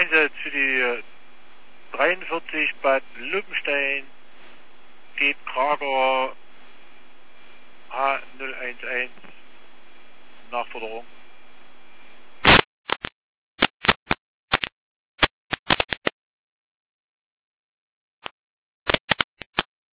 Einsatz für die 43 Bad Luppenstein geht Krager H011 Nachforderung.